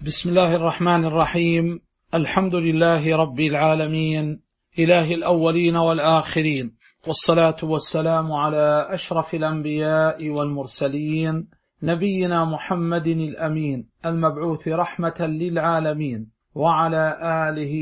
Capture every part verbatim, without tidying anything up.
بسم الله الرحمن الرحيم. الحمد لله رب العالمين، إله الأولين والآخرين، والصلاة والسلام على أشرف الأنبياء والمرسلين، نبينا محمد الأمين المبعوث رحمة للعالمين، وعلى آله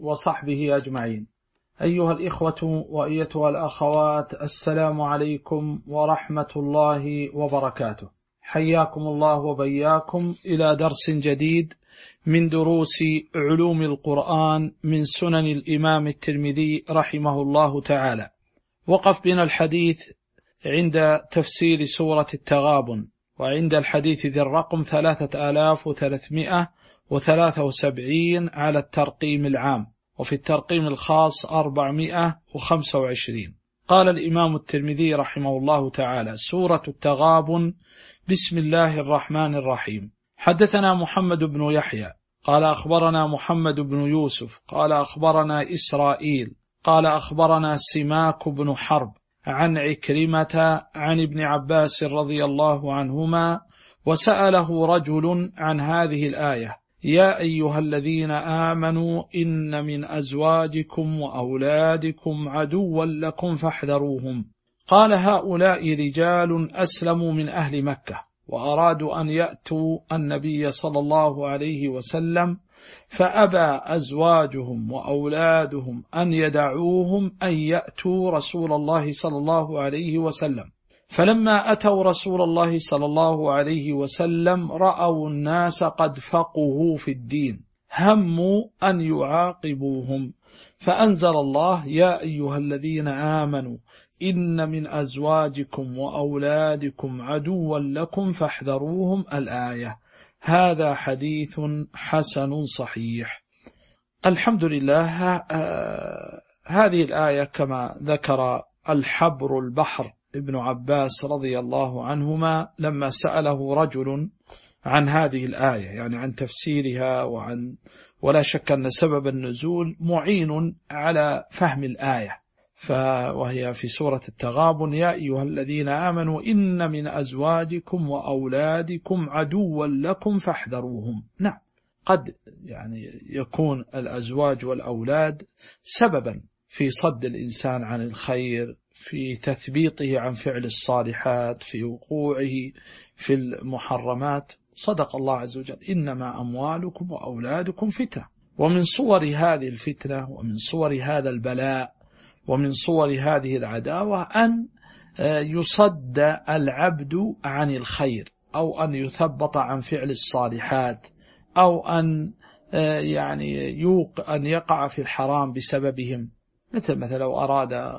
وصحبه أجمعين. أيها الإخوة وأيتها الأخوات، السلام عليكم ورحمة الله وبركاته. حياكم الله وبياكم إلى درس جديد من دروس علوم القرآن من سنن الإمام الترمذي رحمه الله تعالى. وقف بنا الحديث عند تفسير سورة التغابن، وعند الحديث ذي الرقم ثلاثة آلاف وثلاثمائة وثلاثة وسبعين على الترقيم العام، وفي الترقيم الخاص أربعمائة وخمسة وعشرين. قال الإمام الترمذي رحمه الله تعالى: سورة التغابن، بسم الله الرحمن الرحيم. حدثنا محمد بن يحيى قال أخبرنا محمد بن يوسف قال أخبرنا إسرائيل قال أخبرنا سماك بن حرب عن عكرمة عن ابن عباس رضي الله عنهما، وسأله رجل عن هذه الآية: يا أيها الذين آمنوا إن من أزواجكم وأولادكم عدوا لكم فاحذروهم. قال: هؤلاء رجال أسلموا من أهل مكة، وأرادوا أن يأتوا النبي صلى الله عليه وسلم، فأبى أزواجهم وأولادهم أن يدعوهم أن يأتوا رسول الله صلى الله عليه وسلم. فلما أتوا رسول الله صلى الله عليه وسلم رأوا الناس قد فقهوا في الدين، هموا أن يعاقبوهم، فأنزل الله: يا أيها الذين آمنوا إن من أزواجكم وأولادكم عدوا لكم فاحذروهم، الآية. هذا حديث حسن صحيح. الحمد لله. هذه الآية كما ذكر الحبر البحر ابن عباس رضي الله عنهما لما سأله رجل عن هذه الآية، يعني عن تفسيرها، وعن ولا شك أن سبب النزول معين على فهم الآية، وهي في سورة التغابن: يا أيها الذين آمنوا إن من أزواجكم وأولادكم عدوا لكم فاحذروهم. نعم، قد يعني يكون الأزواج والأولاد سببا في صد الإنسان عن الخير، في تثبيطه عن فعل الصالحات، في وقوعه في المحرمات. صدق الله عز وجل: إنما أموالكم وأولادكم فتنة. ومن صور هذه الفتنة، ومن صور هذا البلاء، ومن صور هذه العداوة أن يصد العبد عن الخير، أو أن يثبط عن فعل الصالحات، أو أن يعني يوق أن يقع في الحرام بسببهم. مثل مثل لو أراد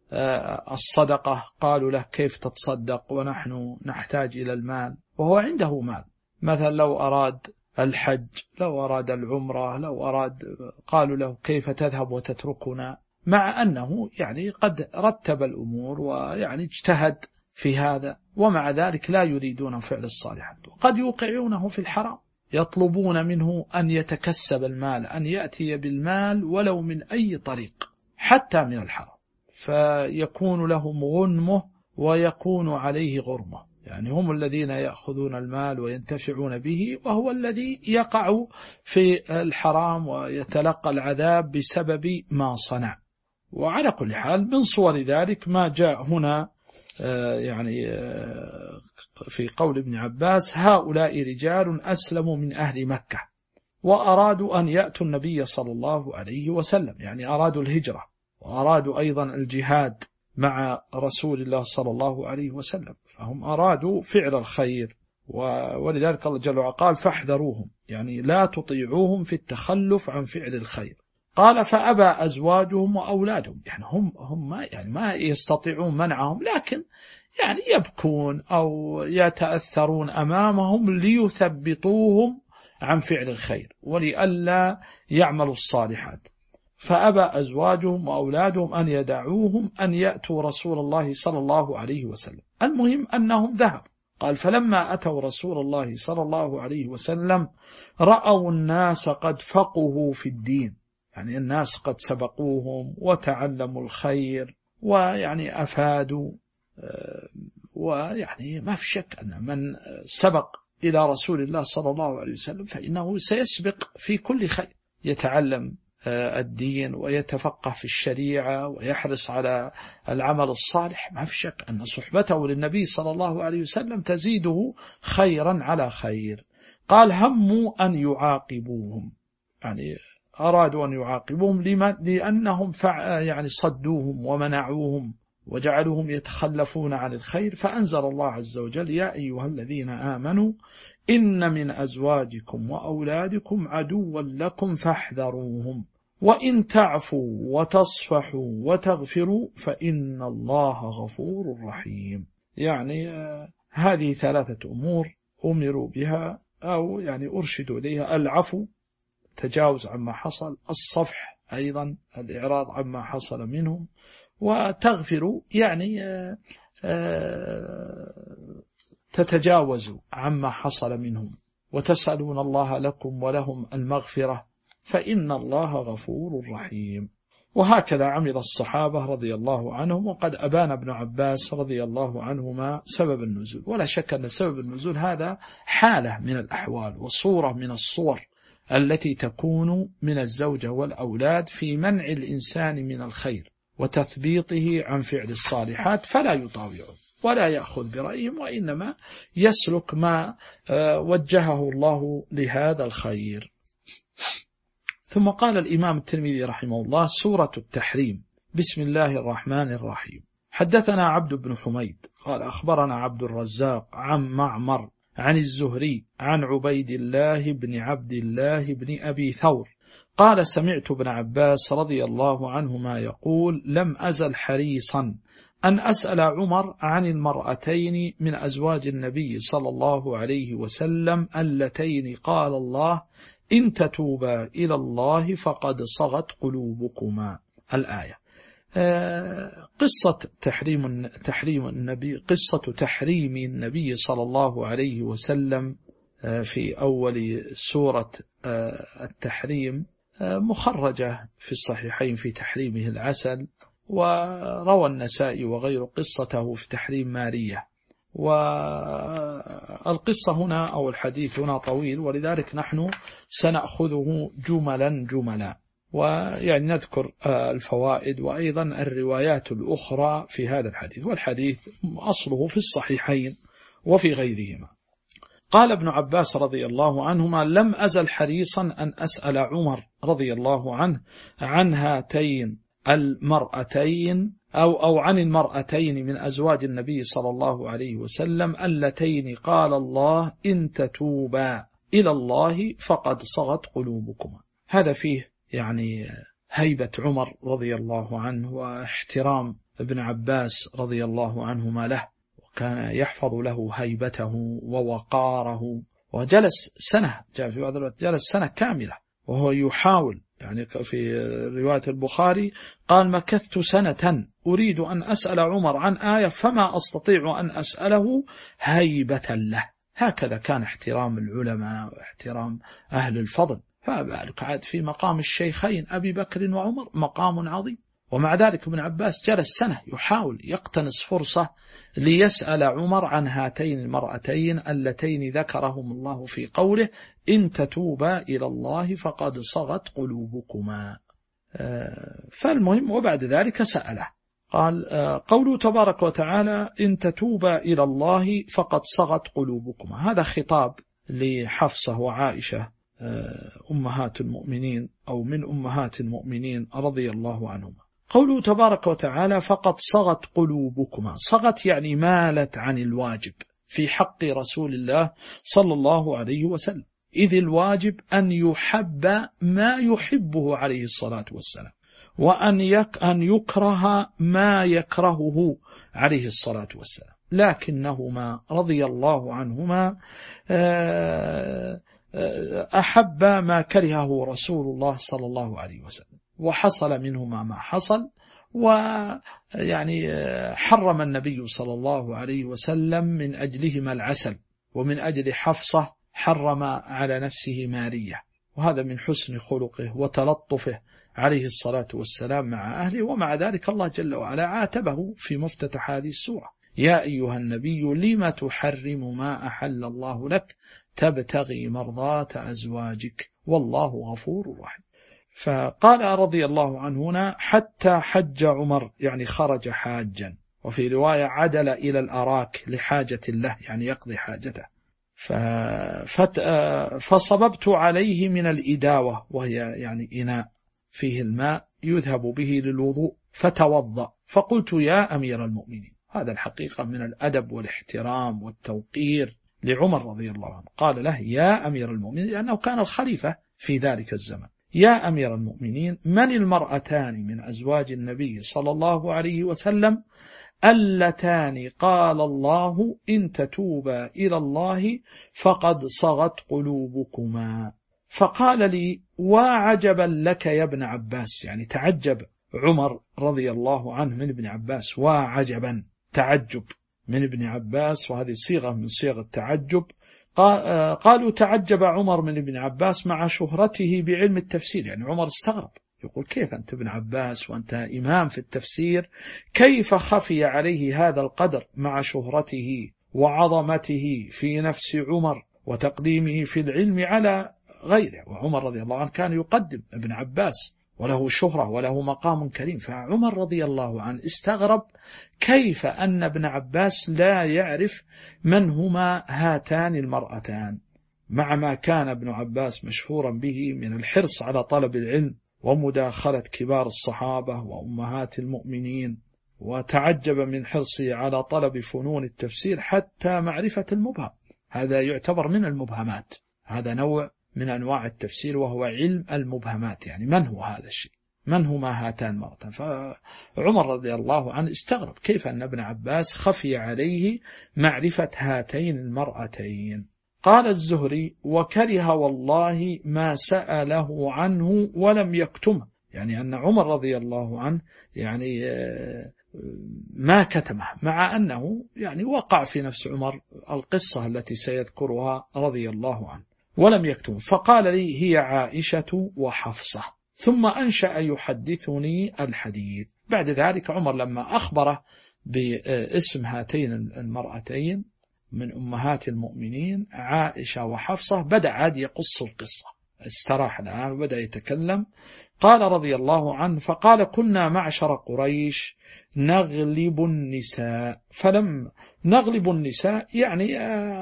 الصدقة قالوا له: كيف تتصدق ونحن نحتاج إلى المال وهو عنده مال. مثلا لو أراد الحج، لو أراد العمرة، لو أراد، قالوا له: كيف تذهب وتتركنا، مع أنه يعني قد رتب الأمور ويعني اجتهد في هذا، ومع ذلك لا يريدون فعل الصالحات، وقد يوقعونه في الحرام، يطلبون منه أن يتكسب المال، أن يأتي بالمال ولو من أي طريق حتى من الحرام، فيكون لهم غنمه ويكون عليه غرمه. يعني هم الذين يأخذون المال وينتفعون به، وهو الذي يقع في الحرام ويتلقى العذاب بسبب ما صنع. وعلى كل حال من صور ذلك ما جاء هنا يعني في قول ابن عباس: هؤلاء رجال أسلموا من أهل مكة، وأرادوا أن يأتوا النبي صلى الله عليه وسلم، يعني أرادوا الهجرة، وأرادوا أيضا الجهاد مع رسول الله صلى الله عليه وسلم، فهم أرادوا فعل الخير، ولذلك الله جل وعلا قال: فاحذروهم، يعني لا تطيعوهم في التخلف عن فعل الخير. قال: فأبى أزواجهم وأولادهم، يعني هم هم ما يعني ما يستطيعون منعهم، لكن يعني يبكون أو يتأثرون أمامهم ليثبطوهم عن فعل الخير ولئلا يعملوا الصالحات. فأبى أزواجهم وأولادهم أن يدعوهم أن يأتوا رسول الله صلى الله عليه وسلم. المهم أنهم ذهبوا. قال: فلما أتوا رسول الله صلى الله عليه وسلم رأوا الناس قد فقهوا في الدين، يعني الناس قد سبقوهم وتعلموا الخير ويعني أفادوا، ويعني ما في شك أن من سبق إلى رسول الله صلى الله عليه وسلم فإنه سيسبق في كل خير، يتعلم الدين ويتفقه في الشريعة ويحرص على العمل الصالح. ما في شك أن صحبته للنبي صلى الله عليه وسلم تزيده خيرا على خير. قال هموا أن يعاقبوهم، يعني أرادوا أن يعاقبوهم لأنهم يعني صدوهم ومنعوهم وجعلوهم يتخلفون عن الخير، فأنزل الله عز وجل يا أيها الذين آمنوا إن من أزواجكم وأولادكم عدوا لكم فاحذروهم وإن تعفوا وتصفحوا وتغفروا فإن الله غفور رحيم. يعني آه هذه ثلاثة أمور أمروا بها أو يعني أرشدوا إليها: العفو، تجاوز عما حصل، الصفح أيضا الإعراض عما حصل منهم، وتغفروا يعني آه آه تتجاوزوا عما حصل منهم وتسألون الله لكم ولهم المغفرة فإن الله غفور رحيم. وهكذا عمل الصحابة رضي الله عنهم. وقد أبان ابن عباس رضي الله عنهما سبب النزول، ولا شك أن سبب النزول هذا حالة من الأحوال وصورة من الصور التي تكون من الزوجة والأولاد في منع الإنسان من الخير وتثبيطه عن فعل الصالحات، فلا يطاوعه ولا يأخذ برأيهم، وإنما يسلك ما وجهه الله لهذا الخير. ثم قال الإمام الترمذي رحمه الله: سورة التحريم. بسم الله الرحمن الرحيم. حدثنا عبد بن حميد قال أخبرنا عبد الرزاق عن معمر عن الزهري عن عبيد الله بن عبد الله بن أبي ثور قال سمعت ابن عباس رضي الله عنهما يقول: لم أزل حريصا أن أسأل عمر عن المرأتين من أزواج النبي صلى الله عليه وسلم اللتين قال الله: إن تتوبا إلى الله فقد صغت قلوبكما. الآية. قصة تحريم تحريم النبي قصة تحريم النبي صلى الله عليه وسلم في أول سورة التحريم مخرجة في الصحيحين في تحريمه العسل، وروى النسائي وغير قصته في تحريم مارية. والقصة هنا أو الحديث هنا طويل، ولذلك نحن سنأخذه جملا جملا، ويعني نذكر الفوائد وأيضا الروايات الأخرى في هذا الحديث. والحديث أصله في الصحيحين وفي غيرهما. قال ابن عباس رضي الله عنهما: لم أزل حريصا أن أسأل عمر رضي الله عنه عن هاتين المرأتين أو, أو عن المرأتين من أزواج النبي صلى الله عليه وسلم اللتين قال الله: إن تتوبا إلى الله فقد صغت قلوبكما. هذا فيه يعني هيبة عمر رضي الله عنه واحترام ابن عباس رضي الله عنهما له، وكان يحفظ له هيبته ووقاره. وجلس سنة، جاء في بعض الوقت جلس سنة كاملة وهو يحاول، يعني في رواية البخاري قال: مكثت سنة أريد أن أسأل عمر عن آية فما أستطيع أن أسأله هيبة له. هكذا كان احترام العلماء واحترام أهل الفضل، فبالك عاد في مقام الشيخين أبي بكر وعمر مقام عظيم. ومع ذلك ابن عباس جلس سنة يحاول يقتنص فرصة ليسأل عمر عن هاتين المرأتين اللتين ذكرهم الله في قوله: إن تتوبا إلى الله فقد صغت قلوبكما. فالمهم وبعد ذلك سأله، قال قوله تبارك وتعالى: إن تتوبا إلى الله فقد صغت قلوبكما، هذا خطاب لحفصة وعائشة أمهات المؤمنين أو من أمهات المؤمنين رضي الله عنهما. قوله تبارك وتعالى: فقد صغت قلوبكما، صغت يعني مالت عن الواجب في حق رسول الله صلى الله عليه وسلم، إذ الواجب أن يحب ما يحبه عليه الصلاة والسلام، وأن يك أن يكره ما يكرهه عليه الصلاة والسلام. لكنهما رضي الله عنهما أحب ما كرهه رسول الله صلى الله عليه وسلم، وحصل منهما ما حصل. ويعني حرم النبي صلى الله عليه وسلم من أجلهما العسل، ومن أجل حفصة حرم على نفسه مارية، وهذا من حسن خلقه وتلطفه عليه الصلاة والسلام مع أهله. ومع ذلك الله جل وعلا عاتبه في مفتتح هذه السورة: يا أيها النبي لم تحرم ما أحل الله لك تبتغي مرضات أزواجك والله غفور رحيم. فقال رضي الله عنه هنا حتى حج عمر، يعني خرج حاجا، وفي رواية عدل إلى الأراك لحاجة له، يعني يقضي حاجته. فصببت عليه من الإداوة، وهي يعني إناء فيه الماء يذهب به للوضوء، فتوضأ. فقلت يا أمير المؤمنين، هذا الحقيقة من الأدب والاحترام والتوقير لعمر رضي الله عنه. قال له يا أمير المؤمنين، لأنه كان الخليفة في ذلك الزمن. يا أمير المؤمنين، من المرأتان من أزواج النبي صلى الله عليه وسلم اللتان قال الله إن تتوبا إلى الله فقد صغت قلوبكما؟ فقال لي وعجبا لك يا ابن عباس، يعني تعجب عمر رضي الله عنه من ابن عباس، وعجبا تعجب من ابن عباس، وهذه صيغة من صيغ التعجب. قالوا تعجب عمر من ابن عباس مع شهرته بعلم التفسير، يعني عمر استغرب، يقول كيف أنت ابن عباس وأنت إمام في التفسير، كيف خفي عليه هذا القدر مع شهرته وعظمته في نفس عمر وتقديمه في العلم على غيره؟ وعمر رضي الله عنه كان يقدم ابن عباس وله شهرة وله مقام كريم. فعمر رضي الله عنه استغرب كيف أن ابن عباس لا يعرف من هما هاتان المرأتان، مع ما كان ابن عباس مشهورا به من الحرص على طلب العلم ومداخلة كبار الصحابة وأمهات المؤمنين، وتعجب من حرصه على طلب فنون التفسير حتى معرفة المبهم. هذا يعتبر من المبهمات، هذا نوع من أنواع التفسير وهو علم المبهمات، يعني من هو هذا الشيء، من هما هاتان المرأتان؟ فعمر رضي الله عنه استغرب كيف أن ابن عباس خفي عليه معرفة هاتين المرأتين. قال الزهري وكره والله ما سأله عنه ولم يكتمه، يعني أن عمر رضي الله عنه يعني ما كتمه، مع أنه يعني وقع في نفس عمر القصة التي سيذكرها رضي الله عنه، ولم يكتم. فقال لي هي عائشة وحفصة، ثم أنشأ يحدثني الحديث. بعد ذلك عمر لما أخبره باسم هاتين المرأتين من أمهات المؤمنين عائشة وحفصة بدأ عاد يقص القصة، استراح الآن وبدأ يتكلم. قال رضي الله عنه فقال كنا معشر قريش نغلب النساء، فلم نغلب النساء يعني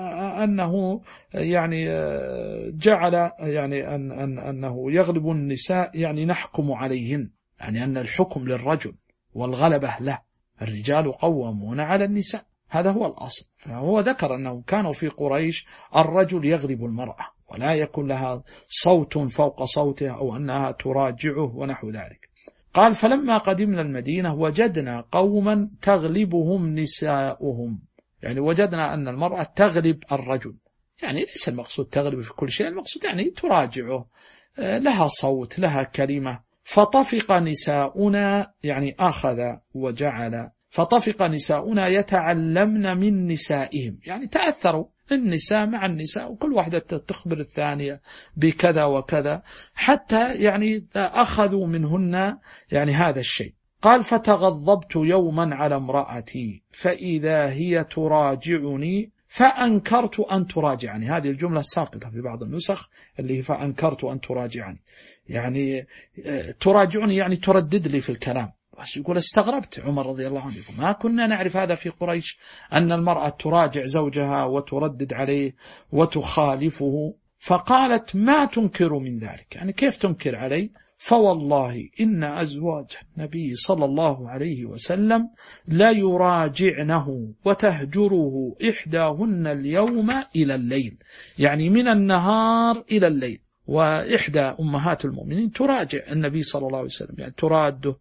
أنه يعني جعل يعني أن أن أنه يغلب النساء يعني نحكم عليهن، يعني أن الحكم للرجل والغلبة له، الرجال قوامون على النساء، هذا هو الأصل. فهو ذكر أنه كانوا في قريش الرجل يغلب المرأة ولا يكون لها صوت فوق صوته أو أنها تراجعه ونحو ذلك. قال فلما قدمنا المدينة وجدنا قوما تغلبهم نساؤهم، يعني وجدنا أن المرأة تغلب الرجل، يعني ليس المقصود تغلب في كل شيء، المقصود يعني تراجعه، لها صوت لها كلمة. فطفق نساؤنا، يعني أخذ وجعل، فطفق نساؤنا يتعلمن من نسائهم، يعني تأثروا النساء مع النساء وكل واحدة تخبر الثانية بكذا وكذا، حتى يعني أخذوا منهن يعني هذا الشيء. قال فتغضبت يوما على امرأتي فإذا هي تراجعني فأنكرت أن تراجعني، هذه الجملة ساقطة في بعض النسخ اللي هي فأنكرت أن تراجعني، يعني تراجعني يعني تردد لي في الكلام. بس يقول استغربت عمر رضي الله عنه، ما كنا نعرف هذا في قريش، أن المرأة تراجع زوجها وتردد عليه وتخالفه. فقالت ما تنكر من ذلك، يعني كيف تنكر علي؟ فوالله إن أزواج النبي صلى الله عليه وسلم لا يراجعنه وتهجره إحداهن اليوم إلى الليل، يعني من النهار إلى الليل. وإحدى أمهات المؤمنين تراجع النبي صلى الله عليه وسلم، يعني تراده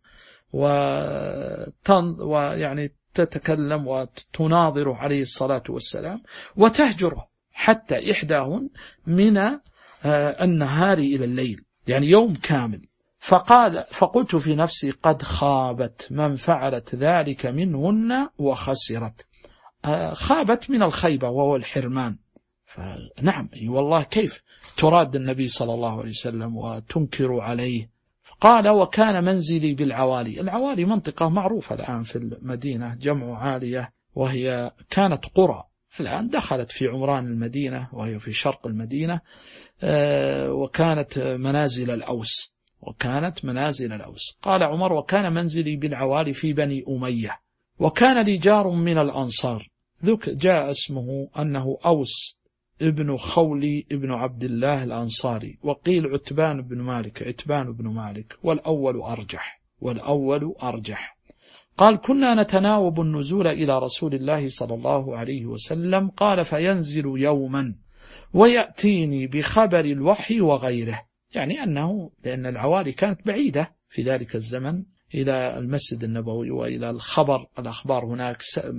وتن ويعني تتكلم وتناظره عليه الصلاة والسلام وتهجره حتى إحداهن من النهار إلى الليل، يعني يوم كامل. فقال فقلت في نفسي قد خابت من فعلت ذلك منهن وخسرت. خابت من الخيبة وهو الحرمان. فنعم والله كيف تراد النبي صلى الله عليه وسلم وتنكر عليه. قال وكان منزلي بالعوالي، العوالي منطقة معروفة الآن في المدينة، جمع عالية وهي كانت قرى، الآن دخلت في عمران المدينة وهي في شرق المدينة، وكانت منازل الأوس وكانت منازل الأوس. قال عمر: وكان منزلي بالعوالي في بني أمية، وكان لي جار من الأنصار ذك جاء اسمه أنه أوس ابن خولي ابن عبد الله الأنصاري، وقيل عتبان بن مالك عتبان بن مالك، والأول أرجح والأول أرجح. قال: كنا نتناوب النزول إلى رسول الله صلى الله عليه وسلم. قال: فينزل يوما ويأتيني بخبر الوحي وغيره، يعني أنه لأن العوالي كانت بعيدة في ذلك الزمن إلى المسجد النبوي وإلى الخبر الأخبار هناك،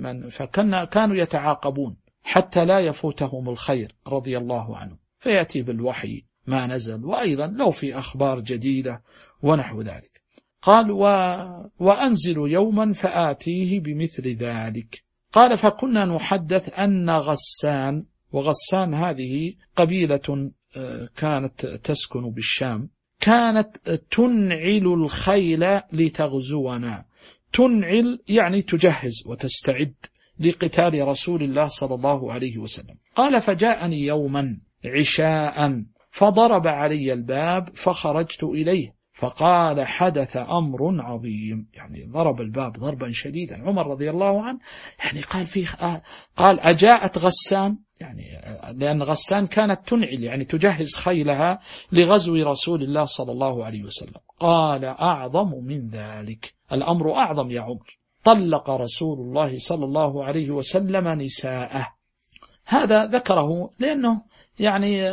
فكانوا يتعاقبون حتى لا يفوتهم الخير رضي الله عنه، فيأتي بالوحي ما نزل، وأيضا لو في أخبار جديدة ونحو ذلك. قال: و... وأنزل يوما فآتيه بمثل ذلك. قال: فكنا نحدث أن غسان، وغسان هذه قبيلة كانت تسكن بالشام، كانت تنعل الخيل لتغزونا. تنعل يعني تجهز وتستعد لقتال رسول الله صلى الله عليه وسلم. قال: فجاءني يوما عشاء فضرب علي الباب فخرجت إليه، فقال: حدث أمر عظيم، يعني ضرب الباب ضربا شديدا. عمر رضي الله عنه يعني قال فيه آه قال: أجاءت غسان، يعني لأن غسان كانت تنعل يعني تجهز خيلها لغزو رسول الله صلى الله عليه وسلم. قال: أعظم من ذلك، الأمر أعظم يا عمر، طلق رسول الله صلى الله عليه وسلم نساءه. هذا ذكره لأنه يعني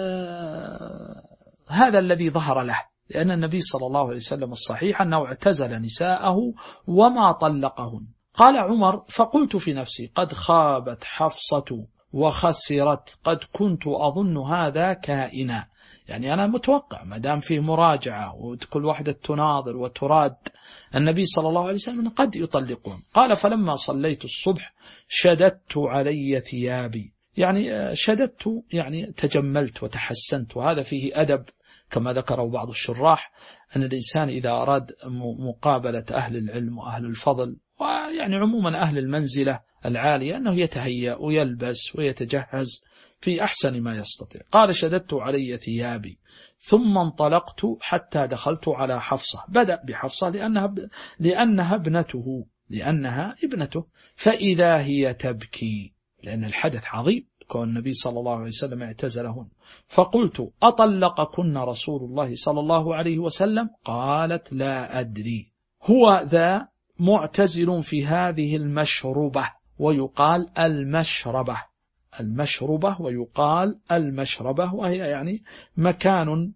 آه هذا الذي ظهر له، لأن النبي صلى الله عليه وسلم الصحيح أنه اعتزل نساءه وما طلقهن. قال عمر: فقلت في نفسي: قد خابت حفصة وخسرت، قد كنت أظن هذا كائنا، يعني أنا متوقع ما دام فيه مراجعة وكل واحدة تناظر وتراد النبي صلى الله عليه وسلم قد يطلقون. قال: فلما صليت الصبح شددت علي ثيابي، يعني شددت يعني تجملت وتحسنت، وهذا فيه أدب كما ذكره بعض الشراح أن الإنسان إذا أراد مقابلة أهل العلم وأهل الفضل ويعني عموما أهل المنزلة العالية أنه يتهيأ ويلبس ويتجهز في أحسن ما يستطيع. قال: شددت علي ثيابي ثم انطلقت حتى دخلت على حفصة. بدأ بحفصة لأنها, ب... لأنها ابنته لأنها ابنته فإذا هي تبكي، لأن الحدث عظيم كون النبي صلى الله عليه وسلم اعتزلهن. فقلت: أطلقكن رسول الله صلى الله عليه وسلم؟ قالت: لا أدري. هو ذا معتزل في هذه المشربة، ويقال المشربة المشربة ويقال المشربة، وهي يعني مكان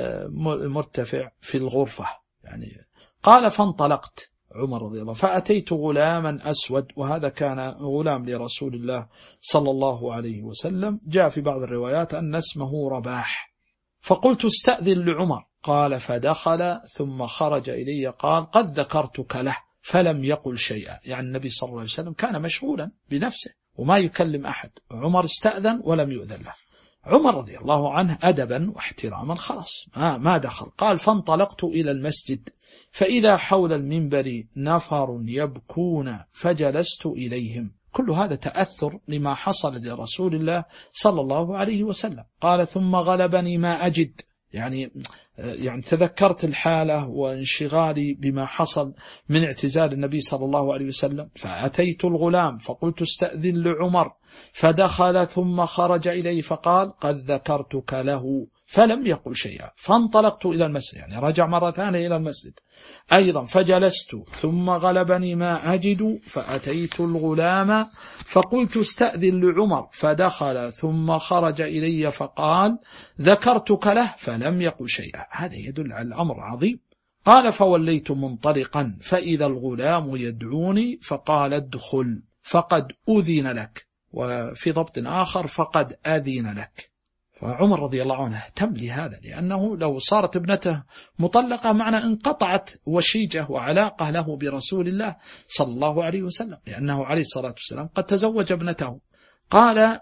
مرتفع في الغرفة يعني. قال: فانطلقت عمر رضي الله فأتيت غلاما أسود، وهذا كان غلام لرسول الله صلى الله عليه وسلم، جاء في بعض الروايات أن اسمه رباح. فقلت: استأذن لعمر. قال: فدخل ثم خرج إلي قال: قد ذكرتك له، فلم يقل شيئا، يعني النبي صلى الله عليه وسلم كان مشغولا بنفسه وما يكلم أحد. عمر استأذن ولم يؤذن له. عمر رضي الله عنه أدبا واحتراما خلاص ما, ما دخل. قال: فانطلقت إلى المسجد فإذا حول المنبر نفر يبكون فجلست إليهم. كل هذا تأثر لما حصل لرسول الله صلى الله عليه وسلم. قال: ثم غلبني ما أجد، يعني يعني تذكرت الحالة وانشغالي بما حصل من اعتزال النبي صلى الله عليه وسلم. فأتيت الغلام فقلت: استأذن لعمر. فدخل ثم خرج إليه فقال: قد ذكرتك له، فلم يقل شيئا. فانطلقت إلى المسجد، يعني رجع مرة ثانية إلى المسجد أيضا فجلست ثم غلبني ما أجد. فأتيت الغلام فقلت: استأذن لعمر. فدخل ثم خرج إلي فقال: ذكرتك له، فلم يقل شيئا. هذا يدل على الأمر عظيم. قال: فوليت منطلقا فإذا الغلام يدعوني فقال: ادخل فقد أذن لك، وفي ضبط آخر فقد أذن لك. فعمر رضي الله عنه اهتم لهذا، لأنه لو صارت ابنته مطلقة معنى انقطعت وشيجة وعلاقة له برسول الله صلى الله عليه وسلم، لأنه عليه الصلاة والسلام قد تزوج ابنته. قال: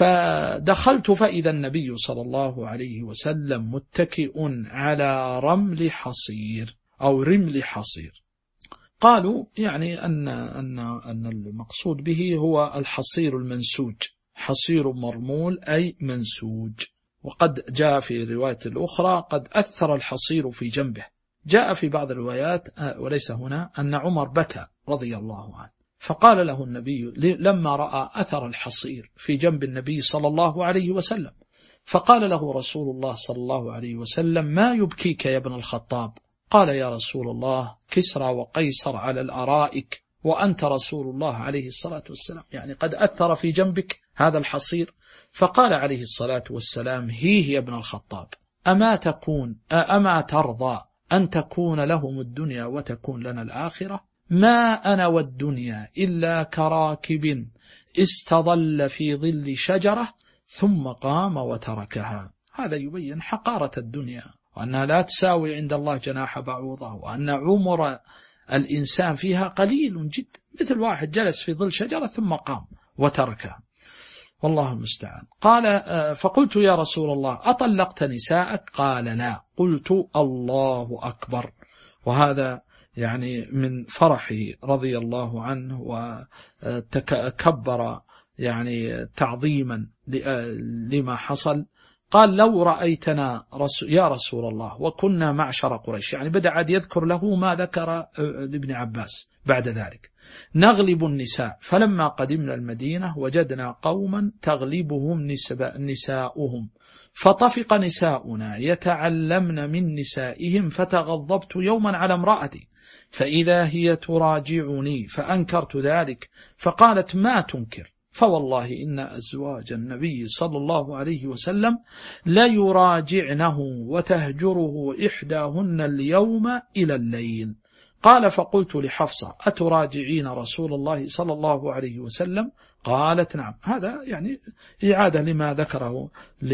فدخلت فإذا النبي صلى الله عليه وسلم متكئ على رمل حصير أو رمل حصير. قالوا يعني أن, أن, أن المقصود به هو الحصير المنسوج، حصير مرمول أي منسوج. وقد جاء في رواية الأخرى قد أثر الحصير في جنبه. جاء في بعض الروايات وليس هنا أن عمر بكى رضي الله عنه، فقال له النبي لما رأى أثر الحصير في جنب النبي صلى الله عليه وسلم، فقال له رسول الله صلى الله عليه وسلم: ما يبكيك يا ابن الخطاب؟ قال: يا رسول الله كسرى وقيصر على الأرائك وأنت رسول الله عليه الصلاة والسلام، يعني قد أثر في جنبك هذا الحصير. فقال عليه الصلاة والسلام: هيه يا ابن الخطاب، أما تكون أما ترضى أن تكون لهم الدنيا وتكون لنا الآخرة؟ ما أنا والدنيا إلا كراكب استظل في ظل شجرة ثم قام وتركها. هذا يبين حقارة الدنيا، وأنها لا تساوي عند الله جناح بعوضة، وأن عمر الإنسان فيها قليل جدا، مثل واحد جلس في ظل شجرة ثم قام وتركها، والله المستعان. قال: فقلت يا رسول الله أطلقت نساءك؟ قال: لا. قلت: الله أكبر. وهذا يعني من فرحه رضي الله عنه، وتكبر يعني تعظيما لما حصل. قال: لو رأيتنا رسول يا رسول الله وكنا معشر قريش، يعني بدأ عاد يذكر له ما ذكر لابن عباس بعد ذلك، نغلب النساء، فلما قدمنا المدينة وجدنا قوما تغلبهم نساؤهم، فطفق نساؤنا يتعلمن من نسائهم، فتغضبت يوما على امرأتي فإذا هي تراجعني، فأنكرت ذلك، فقالت: ما تنكر؟ فوالله إن أزواج النبي صلى الله عليه وسلم لا يراجعنه وتهجره إحداهن اليوم إلى الليل. قال: فقلت لحفصة: أتراجعين رسول الله صلى الله عليه وسلم؟ قالت: نعم. هذا يعني إعادة لما ذكره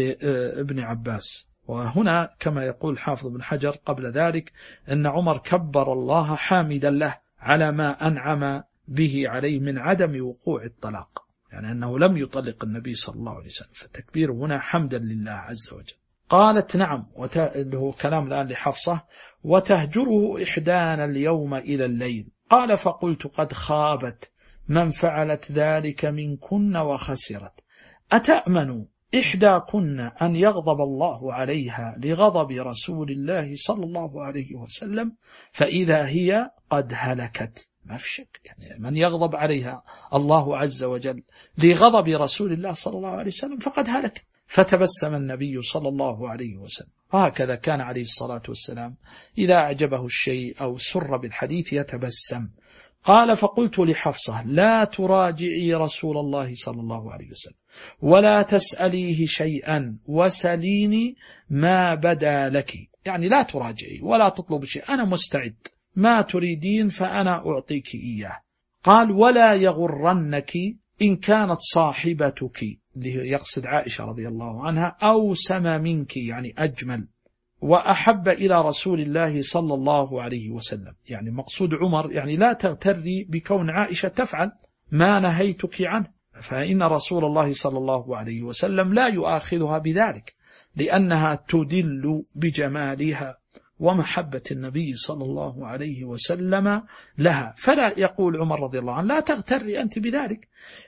لابن عباس. وهنا كما يقول حافظ بن حجر قبل ذلك أن عمر كبر الله حامدا له على ما أنعم به عليه من عدم وقوع الطلاق، يعني أنه لم يطلق النبي صلى الله عليه وسلم، فالتكبير هنا حمدا لله عز وجل. قالت: نعم. وله كلام الآن لحفصة: وتهجره إحدانا اليوم إلى الليل. قال: فقلت: قد خابت من فعلت ذلك منكن وخسرت. أتأمن إحداكن أن يغضب الله عليها لغضب رسول الله صلى الله عليه وسلم فإذا هي قد هلكت؟ ما في شك، يعني من يغضب عليها الله عز وجل لغضب رسول الله صلى الله عليه وسلم فقد هلك. فتبسم النبي صلى الله عليه وسلم. وهكذا كان عليه الصلاة والسلام إذا أعجبه الشيء أو سر بالحديث يتبسم. قال: فقلت لحفصة: لا تراجعي رسول الله صلى الله عليه وسلم ولا تسأليه شيئا وسليني ما بدا لك، يعني لا تراجعي ولا تطلب شيء، أنا مستعد، ما تريدين فأنا أعطيك إياه. قال: ولا يغرنك إن كانت صاحبتك، يقصد عائشة رضي الله عنها، أوسم منك، يعني أجمل، وأحب إلى رسول الله صلى الله عليه وسلم. يعني مقصود عمر يعني لا تغتري بكون عائشة تفعل ما نهيتك عنه، فإن رسول الله صلى الله عليه وسلم لا يؤاخذها بذلك، لأنها تدل بجمالها ومحبة النبي صلى الله عليه وسلم لها. فلا يقول عمر رضي الله عنه: لا تغتري أنت بذلك،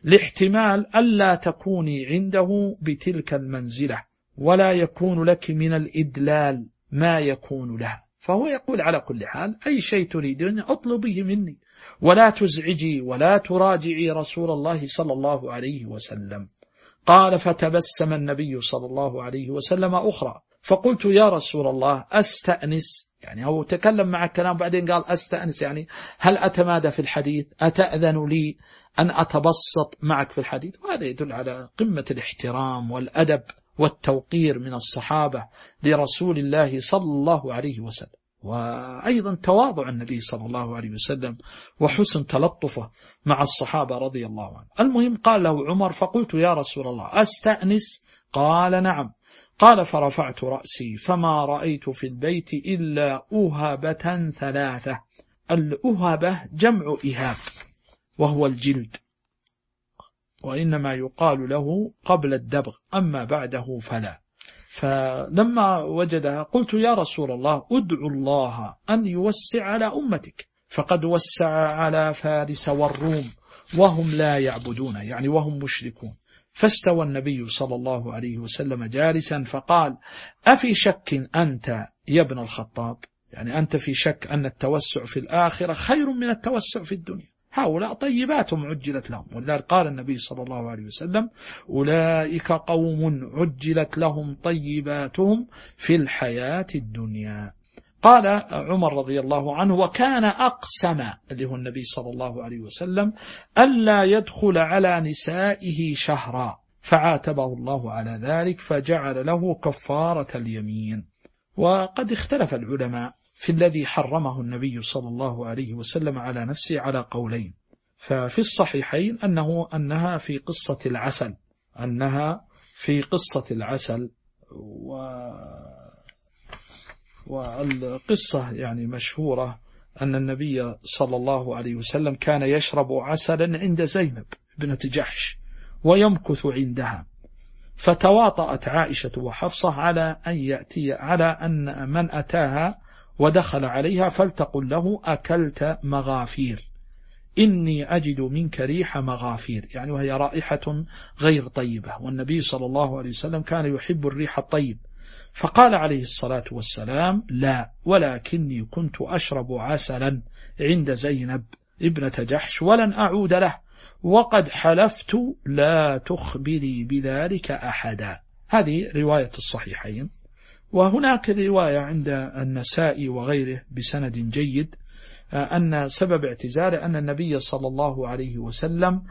لاحتمال ألا تكوني عنده بتلك المنزلة، ولا يكون لك من الإدلال ما يكون لها. فهو يقول على كل حال أي شيء تريدين اطلبيه مني، ولا تزعجي ولا تراجعي رسول الله صلى الله عليه وسلم. قال: فتبسم النبي صلى الله عليه وسلم أخرى، فقلت: يا رسول الله أستأنس، يعني هو تكلم مع الكلام بعدين قال أستأنس، يعني هل أتمادى في الحديث؟ أتأذن لي أن أتبسط معك في الحديث؟ وهذا يدل على قمة الاحترام والأدب والتوقير من الصحابة لرسول الله صلى الله عليه وسلم، وأيضا تواضع النبي صلى الله عليه وسلم وحسن تلطفه مع الصحابة رضي الله عنه. المهم قال له عمر: فقلت: يا رسول الله أستأنس؟ قال: نعم. قال: فرفعت رأسي فما رأيت في البيت إلا أهبة ثلاثة. الأهبة جمع إهاب وهو الجلد، وإنما يقال له قبل الدبغ، أما بعده فلا. فلما وجدها قلت: يا رسول الله أدعو الله أن يوسع على أمتك، فقد وسع على فارس والروم وهم لا يعبدون، يعني وهم مشركون. فاستوى النبي صلى الله عليه وسلم جالسا فقال: أفي شك أنت يا ابن الخطاب؟ يعني أنت في شك أن التوسع في الآخرة خير من التوسع في الدنيا؟ هؤلاء طيباتهم عجلت لهم. ولذلك قال النبي صلى الله عليه وسلم: أولئك قوم عجلت لهم طيباتهم في الحياة الدنيا. قال عمر رضي الله عنه: وكان أقسم، اللي هو النبي صلى الله عليه وسلم، ألا يدخل على نسائه شهرا، فعاتبه الله على ذلك فجعل له كفارة اليمين. وقد اختلف العلماء في الذي حرمه النبي صلى الله عليه وسلم على نفسه على قولين. ففي الصحيحين أنه أنها في قصة العسل، أنها في قصة العسل و والقصة يعني مشهورة أن النبي صلى الله عليه وسلم كان يشرب عسلا عند زينب بنت جحش ويمكث عندها، فتواطأت عائشة وحفصة على أن يأتي على أن من أتاها ودخل عليها فلتقل له: أكلت مغافير، إني أجد منك ريح مغافير، يعني وهي رائحة غير طيبة، والنبي صلى الله عليه وسلم كان يحب الريح الطيب. فقال عليه الصلاة والسلام: لا، ولكني كنت أشرب عسلا عند زينب ابنة جحش ولن أعود له، وقد حلفت لا تخبري بذلك أحدا. هذه رواية الصحيحين. وهناك رواية عند النسائي وغيره بسند جيد أن سبب اعتزاله أن النبي صلى الله عليه وسلم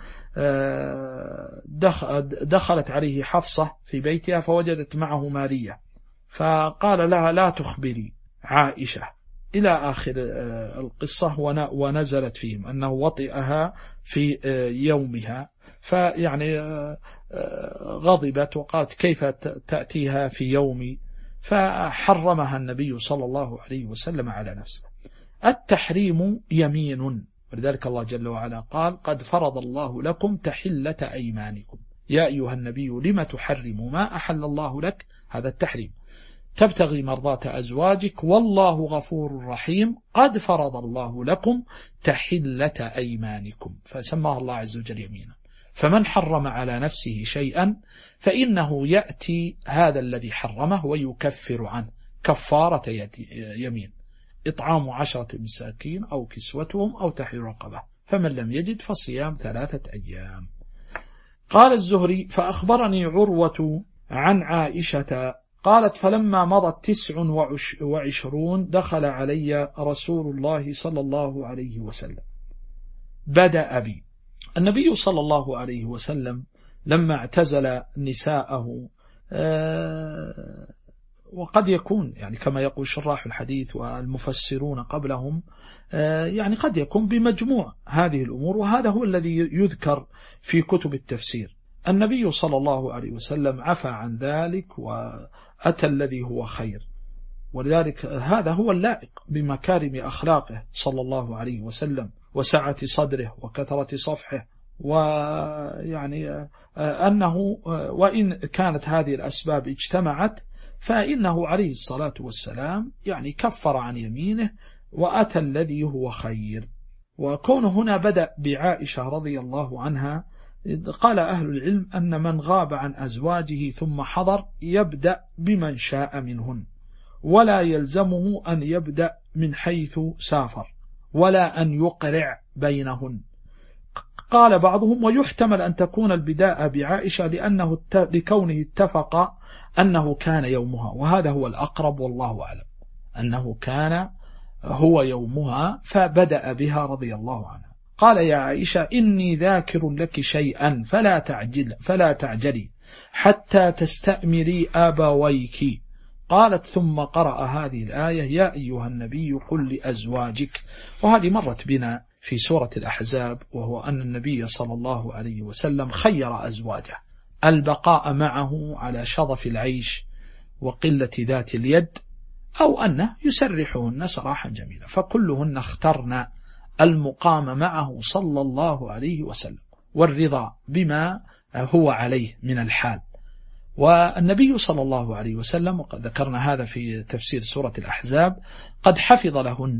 دخلت عليه حفصة في بيتها فوجدت معه مارية، فقال لها: لا تخبري عائشة، إلى آخر القصة. ونزلت فيهم أنه وطئها في يومها، فيعني غضبت وقالت: كيف تأتيها في يومي؟ فحرمها النبي صلى الله عليه وسلم على نفسه. التحريم يمين، ولذلك الله جل وعلا قال: قد فرض الله لكم تحلة أيمانكم يا أيها النبي لم تحرم ما أحل الله لك. هذا التحريم. تبتغي مرضات أزواجك والله غفور رحيم، قد فرض الله لكم تحلة أيمانكم، فسماها الله عز وجل يمينا. فمن حرم على نفسه شيئا فإنه يأتي هذا الذي حرمه ويكفر عنه كفارة يمين: إطعام عشرة مساكين أو كسوتهم أو تحرير رقبة، فمن لم يجد فصيام ثلاثة أيام. قال الزهري: فأخبرني عروة عن عائشة قالت: فلما مضت تسع وعشرون دخل علي رسول الله صلى الله عليه وسلم. بدأ بي. النبي صلى الله عليه وسلم لما اعتزل نساءه، وقد يكون يعني كما يقول شراح الحديث والمفسرون قبلهم، يعني قد يكون بمجموع هذه الأمور، وهذا هو الذي يذكر في كتب التفسير. النبي صلى الله عليه وسلم عفى عن ذلك وأتى الذي هو خير، ولذلك هذا هو اللائق بمكارم أخلاقه صلى الله عليه وسلم وسعة صدره وكثرة صفحه، ويعني أنه وإن كانت هذه الأسباب اجتمعت فإنه عليه الصلاة والسلام يعني كفر عن يمينه وأتى الذي هو خير. وكون هنا بدأ بعائشة رضي الله عنها، قال أهل العلم أن من غاب عن أزواجه ثم حضر يبدأ بمن شاء منهن، ولا يلزمه أن يبدأ من حيث سافر، ولا أن يقرع بينهن. قال بعضهم: ويحتمل أن تكون البداء بعائشة لأنه لكونه اتفق أنه كان يومها، وهذا هو الأقرب والله أعلم، أنه كان هو يومها فبدأ بها رضي الله عنها. قال: يا عائشة إني ذاكر لك شيئا فلا تعجل فلا تعجلي حتى تستأمري أبويك. قالت: ثم قرأ هذه الآية: يا أيها النبي قل لأزواجك. وهذه مرت بنا في سورة الأحزاب، وهو أن النبي صلى الله عليه وسلم خير أزواجه البقاء معه على شظف العيش وقلة ذات اليد، أو أنه يسرحهن سراحا جميلا، فكلهن اخترن المقام معه صلى الله عليه وسلم والرضا بما هو عليه من الحال. والنبي صلى الله عليه وسلم، وقد ذكرنا هذا في تفسير سورة الأحزاب، قد حفظ لهن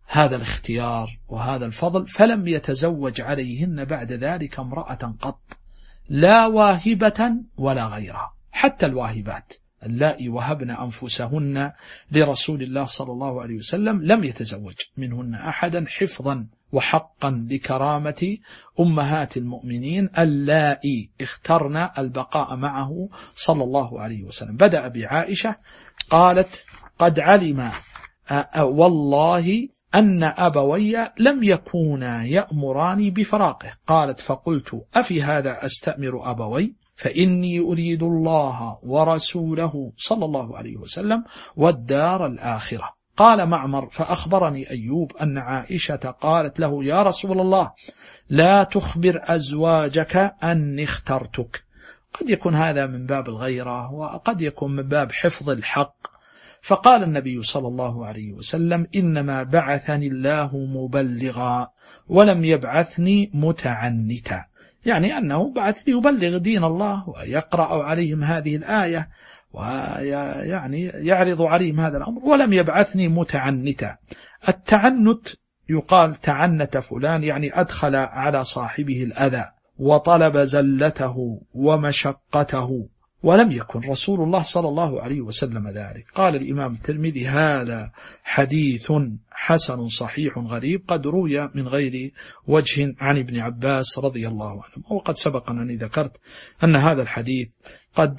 هذا الاختيار وهذا الفضل، فلم يتزوج عليهن بعد ذلك امرأة قط، لا واهبة ولا غيرها. حتى الواهبات اللائي وهبن أنفسهن لرسول الله صلى الله عليه وسلم لم يتزوج منهن أحدا، حفظا وحقا لكرامة أمهات المؤمنين اللائي اخترن البقاء معه صلى الله عليه وسلم. بدأ بعائشة قالت: قد علم والله أن أبوي لم يكونا يأمراني بفراقه. قالت: فقلت: أفي هذا أستأمر أبوي؟ فإني أريد الله ورسوله صلى الله عليه وسلم والدار الآخرة. قال معمر: فأخبرني أيوب أن عائشة قالت له: يا رسول الله، لا تخبر أزواجك أني اخترتك. قد يكون هذا من باب الغيرة، وقد يكون من باب حفظ الحق. فقال النبي صلى الله عليه وسلم: إنما بعثني الله مبلغا ولم يبعثني متعنتا، يعني أنه بعث ليبلغ دين الله ويقرأ عليهم هذه الآية ويعني يعرض عليهم هذا الأمر، ولم يبعثني متعنتا. التعنت يقال تعنت فلان، يعني أدخل على صاحبه الأذى وطلب زلته ومشقته، ولم يكن رسول الله صلى الله عليه وسلم ذلك. قال الإمام الترمذي: هذا حديث حسن صحيح غريب قد روي من غير وجه عن ابن عباس رضي الله عنه. وقد سبق أنني ذكرت أن هذا الحديث قد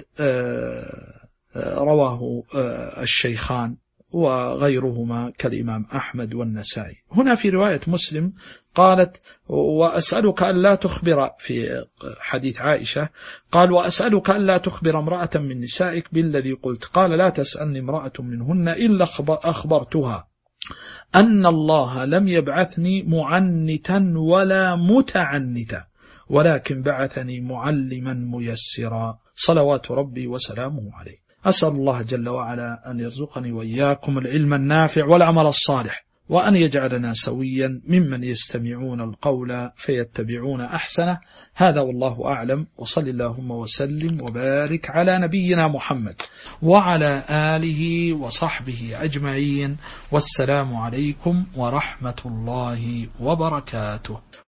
رواه الشيخان وغيرهما كالإمام أحمد والنسائي. هنا في رواية مسلم قالت: وأسألك أن لا تخبر، في حديث عائشة قال: وأسألك أن لا تخبر امرأة من نسائك بالذي قلت. قال: لا تسألني امرأة منهن إلا أخبرتها أن الله لم يبعثني معنتا ولا متعنتا، ولكن بعثني معلما ميسرا، صلوات ربي وسلامه عليه. أسأل الله جل وعلا أن يرزقني وإياكم العلم النافع والعمل الصالح، وأن يجعلنا سويا ممن يستمعون القول فيتبعون أحسنه. هذا والله أعلم، وصل اللهم وسلم وبارك على نبينا محمد وعلى آله وصحبه أجمعين، والسلام عليكم ورحمة الله وبركاته.